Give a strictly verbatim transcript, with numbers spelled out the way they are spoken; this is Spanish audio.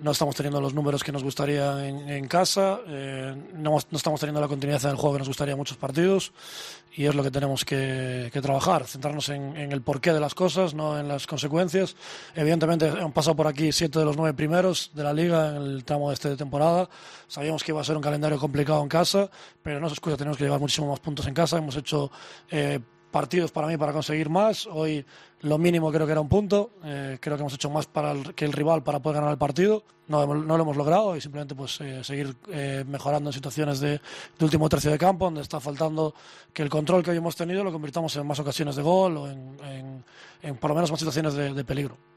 no estamos teniendo los números que nos gustaría en, en casa, eh, no, no estamos teniendo la continuidad en el juego que nos gustaría en muchos partidos, y es lo que tenemos que, que trabajar, centrarnos en, en el porqué de las cosas, no en las consecuencias. Evidentemente han pasado por aquí siete de los nueve primeros de la Liga en el tramo este de temporada. Sabíamos que iba a ser un calendario complicado en casa, pero no es excusa, tenemos que llevar muchísimos más puntos en casa. Hemos hecho eh, partidos para mí para conseguir más. Hoy lo mínimo creo que era un punto. Eh, creo que hemos hecho más para el, que el rival para poder ganar el partido. No, no lo hemos logrado, y simplemente pues eh, seguir eh, mejorando en situaciones de, de último tercio de campo, donde está faltando que el control que hoy hemos tenido lo convirtamos en más ocasiones de gol o en, en, en por lo menos más situaciones de, de peligro.